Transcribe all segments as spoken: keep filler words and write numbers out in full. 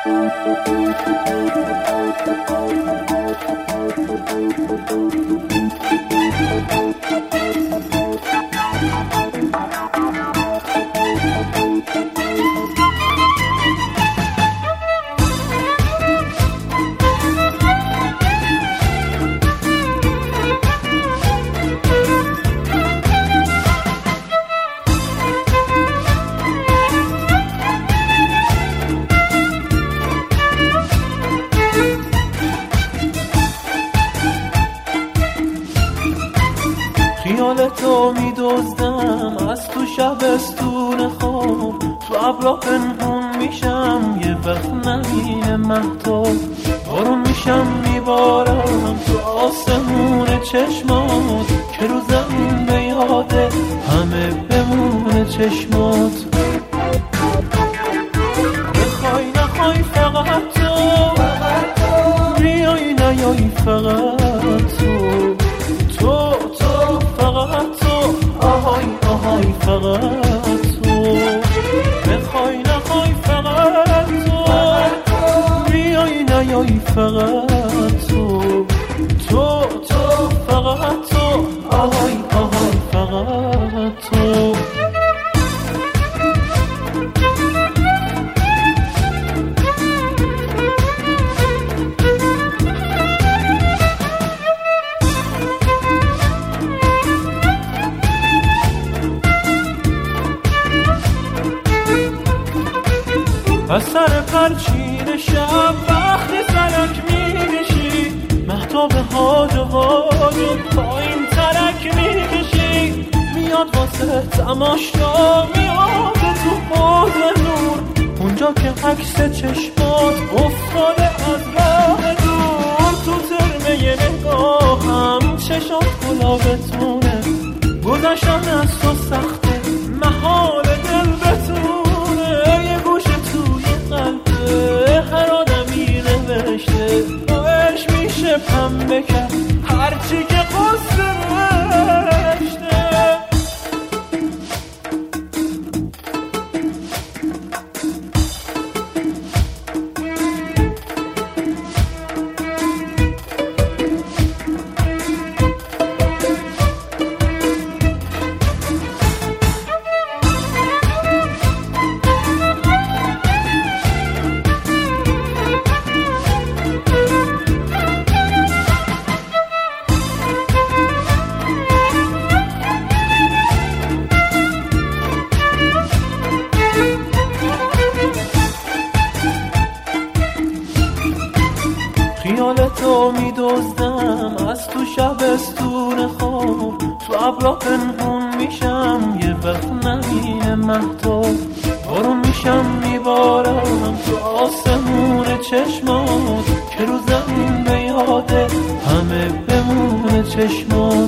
خیال تو می دزدم از تو شبستون خواب، تو ابرا پنهون میشم یه وقت نمینه مهتاب، بارون میشم میبارم تو آسمون چشمات که رو زمین به یاده همه بمونه چشمات. بخوای نخوای فقط تو بیای نیای فقط تو تو تو فقط تو آهای آهای فقط تو. بخوای نخوای فقط تو بیای نیای فقط تو تو تو فقط تو آهای آهای فقط تو. از سر پرچین شب وقتی سرک میکشی، مهتاب هاج و واج و پایین ترک میکشی، میاد واسه تماشا میاد تو حوض نور، اونجا که عکس چشمات افتاده از راه دور، تو ترمه نگاهم چشات گلابتونه، گذشتن از تو سخته محال دل بتونه، یه گوش توی قلبه هر آدمی نوشته باش میشه پنبه کرد هرچی که قصه نوشته. خیال تو می دزدم از تو شبستون خواب، تو ابرا پنهون میشم یه وقت نمینه مهتاب، بارون میشم میبارم تو آسمون چشمات که رو زمین به یاده همه بمونه چشمات.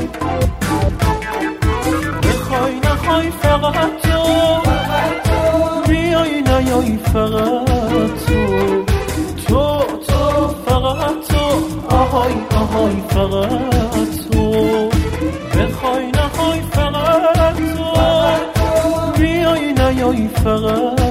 بخوای نخوای فقط تو بیای نیای فقط تو تو تو فقط تو آهای آهای فقط تو. بخوای نخوای فقط تو بیای نیای فقط